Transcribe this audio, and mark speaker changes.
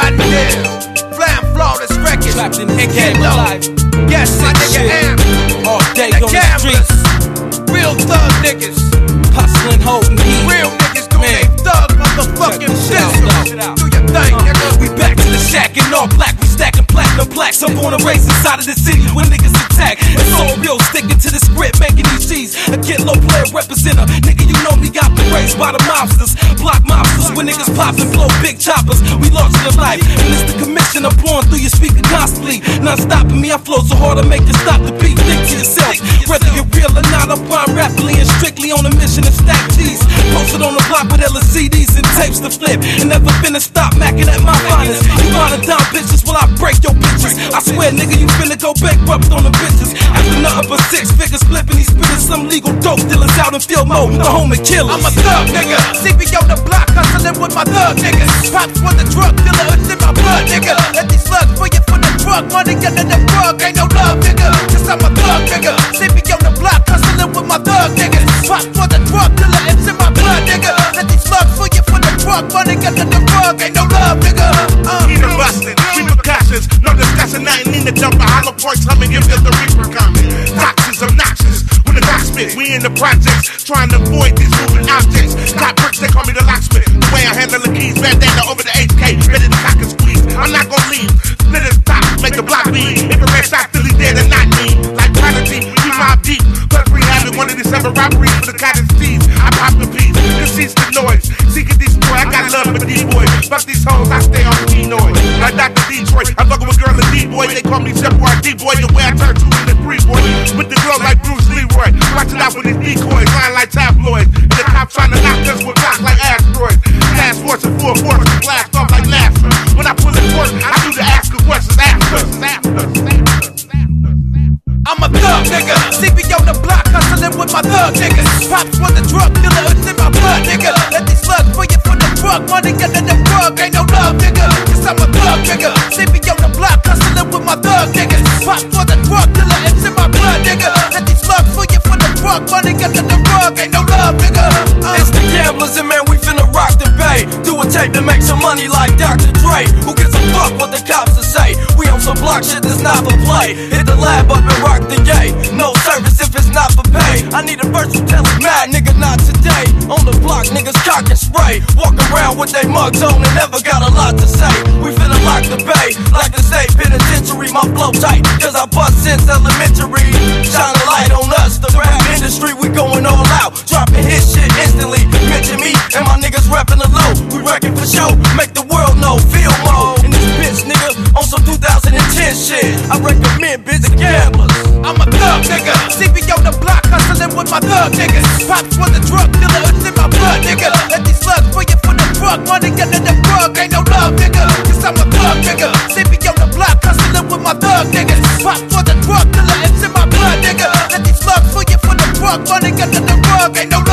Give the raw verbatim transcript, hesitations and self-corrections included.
Speaker 1: everybody there. Flam Flawless Records.
Speaker 2: Trapped in this
Speaker 1: and
Speaker 2: game
Speaker 1: Kid
Speaker 2: of
Speaker 1: Low.
Speaker 2: life.
Speaker 1: Yes, my nigga Am.
Speaker 2: All day
Speaker 1: The
Speaker 2: on the
Speaker 1: gamblers.
Speaker 2: streets.
Speaker 1: Real thug niggas.
Speaker 2: Hustling, holding heat.
Speaker 1: Real niggas do they thug motherfucking
Speaker 2: Check this
Speaker 1: business.
Speaker 2: out.
Speaker 1: Do your thing, nigga.
Speaker 2: We back to the shack in all black. We stacking platinum plaques. I'm on a race inside of the city when niggas attack. It's all real, sticking to the script, making these G's. A Kid Low player representer. Nigga, you know me, got been raised by the mobsters. Block mobsters when niggas pop and blow big choppers. We launchin' the life, and it's the commissioner pouring through your speaker constantly. Not stopping me, I flow so hard I make you stop the beat. Think to yourself, whether you're real or not, I'm fine rapidly and strictly on a mission to stack G's. Posted on the block with L C Ds and tapes to flip, and never finna stop macking at my finest. You wanna down bitches, well I break your bitches. I swear, nigga, you finna go bankrupt on the bitches. After nothing but six figures flipping these spitters, some legal dope dealers out in field mode, the homie killers.
Speaker 1: I'm a thug nigga, C B on the block, hustling with my thug niggas. Pops was a drug dealer, it's in my blood nigga. Let these slugs for you for the drug money, get in the drug, ain't no love nigga. Cause I'm a thug nigga, C B on the block, hustling with my thug niggas. Pops was a drug dealer, it's in my blood nigga. Let these slugs for you for the drug money, get in the drug, ain't no love nigga. Uh,
Speaker 3: Either busted, repercussions, no discussion, nothing in the dump. Hollow points humming, give them the reaper coming. Toxins obnoxious, when the doc spit, we in the projects, trying to avoid these moving objects. Cop bricks, they call me the locksmith. The way I handle the keys, bandana over the H K, ready to cock and squeeze. I'm not gonna leave, split his top, make the block beat. If a red shot, Philly dead and not me. Like Prodigy, we mob deep. Plus we having one of these seven robberies for the cottage tees. I pop the piece, this sees the noise. Seeking these boy, I got love for D-boys. Fuck these hoes, I stay on P-noise. Like Doctor Detroit, I'm fucking with girl and D-boy. They call me Separ D-boy, the way I turn two in the three boy. With the glow like Bruce Leroy. Watch it out with these decoys, lying like tabloids. And the cops trying to knock us with blocks like asteroids. Task force and full force, blast off like NASA. When I pull it forth, I do the ask of questions, ask questions, ask questions.
Speaker 1: I'm a thug nigga, C B on the block, hustling with my thug niggas. Pops was a drug dealer, it's in my blood nigga. Let these slugs for you for the drug money, get in the drug, ain't no love nigga. Cause I'm a thug nigga, C B on the block, hustling with my thug niggas. Pops was a drug dealer, it's in my blood nigga. Let these slugs for you for the drug money, get in the drug, ain't no love nigga. Uh.
Speaker 2: It's the gamblers and man, we finna rock the bay. Do a tape to make some money like Doctor Dre. Who gives a fuck what the cops will say? We on some block shit that's not for play. Hit the lab up and rock the gate. No service if it's not for pay. I need a verse to tell it mad, nigga, not today. On the block, niggas cock and spray. Walk around with they mugs on and never got a lot to say. We finna lock the bay, like the state penitentiary. My flow tight, cause I bust since elementary. Shine a light on us, the rap industry, we going all out. Dropping hit shit instantly. Mention me and my niggas reppin' the low. We wrecking for show, make the world know. Feel mode in this bitch, nigga, on some two thousand ten shit. I recommend busy gamblers.
Speaker 1: I'm a thug nigga, C B on the block, hustling with my thug niggas. Pops was a drug dealer, it's in my blood nigga. Let these slugs for you for the drug money, get in the drug, ain't no love nigga. Cause I'm a thug nigga, C B on the block, hustling with my thug niggas. Pops was a drug dealer, it's in my blood nigga. Let these slugs for you for the drug money, get in the drug, ain't no